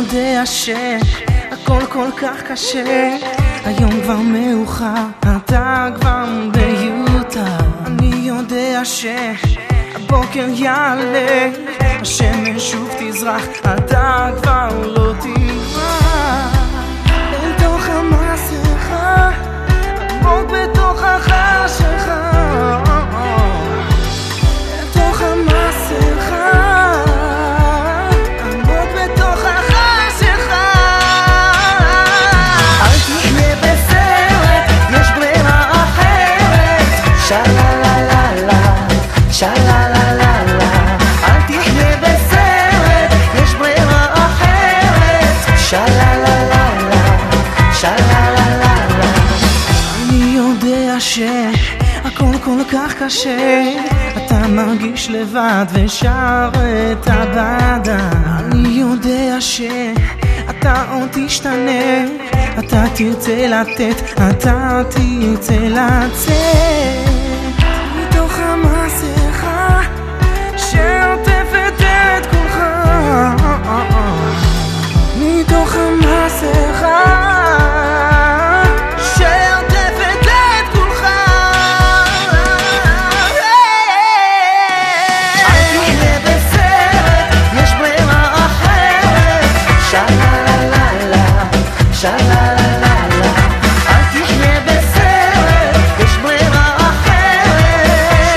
יודע שהכל כל כך קשה, היום כבר מאוחר, אתה כבר ביוטה. אני יודע שהבוקר יעלה, השמש שוב תזרח, אתה כבר לא תברח. בתוך המסכה, עמוק בתוך החשכה, בתוך המסכה, עמוק בתוך החשכה. אל תחיה בסרט, יש ברירה אחרת. שללללה, שללללה. אל תחיה בסרט, יש ברירה אחרת. שללללה, שללללה. אני יודע שהכל כל כך קשה, אתה מרגיש לבד ושר את הבדה. אני יודע שאתה עוד תשתנה, אתה תרצה לתת, אתה תרצה לצאת מתוך המסכה שעוטפת את כולך, מתוך המסכה שעוטפת את כולך. אל תהיה בסרט, יש ברירה אחרת. שללללה, שללללה. אל תהיה בסרט, יש ברירה אחרת.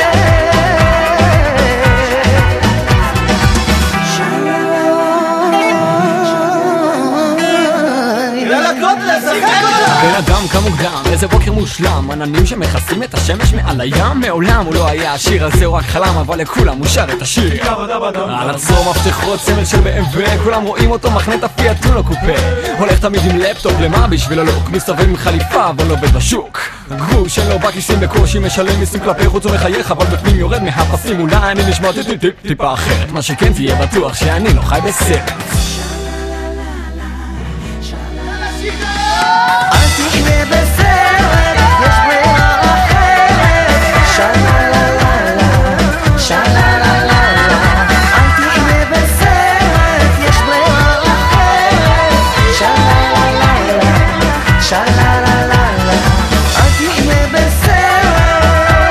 בן אדם כמוקדם, איזה בוקר מושלם, עננים שמכסים את השמש מעל הים. מעולם הוא לא היה השיר הזה, הוא רק חלם, אבל לכולם הוא שר את השיר. על עצמו מפתחות סמל של BMW, כולם רואים אותו מחנה את הפיאט לונו קופה. הולך תמיד עם לפטופ, למה בשביל הלוק? מסתובב עם חליפה אבל לא עובד בשוק. גרוש שלו בכיסים בקושי משלם מיסים כלפי חוץ ומחייך, אבל בפנים יורד מהפסים. אולי אני נשמע טיפה אחרת, מה שכן תהיה בטוח שאני לא חי בסרט. אל תהיה בסרט, יש ברירה אחרת. שללללה, שללללה. אל תהיה בסרט, יש ברירה אחרת. שללללה, שללללה. אל תהיה בסרט,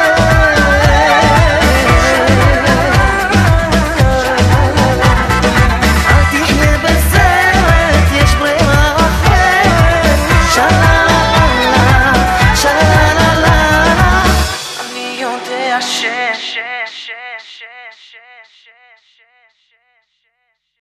אל תהיה בסרט, יש ברירה אחרת. שללללה, שללללה. אני יודע